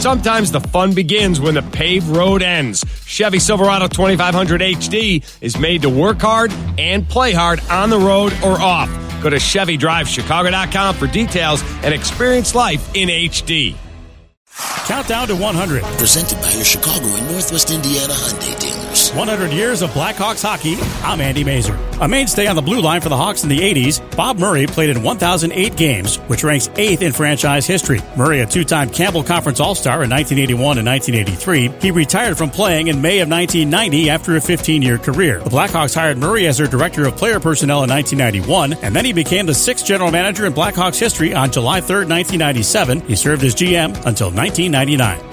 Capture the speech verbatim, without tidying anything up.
Sometimes the fun begins when the paved road ends. Chevy Silverado twenty-five hundred H D is made to work hard and play hard on the road or off. Go to Chevy Drive Chicago dot com for details and experience life in H D. Countdown to one hundred. Presented by your Chicago and Northwest Indiana Hyundai dealers. one hundred years of Blackhawks hockey. I'm Andy Mazer. A mainstay on the blue line for the Hawks in the eighties, Bob Murray played in one thousand eight games, which ranks eighth in franchise history. Murray, a two-time Campbell Conference All-Star in nineteen eighty-one and nineteen eighty-three, he retired from playing in May of nineteen ninety after a fifteen-year career. The Blackhawks hired Murray as their director of player personnel in nineteen ninety-one, and then he became the sixth general manager in Blackhawks history on July third, nineteen ninety-seven. He served as G M until nineteen ninety-nine.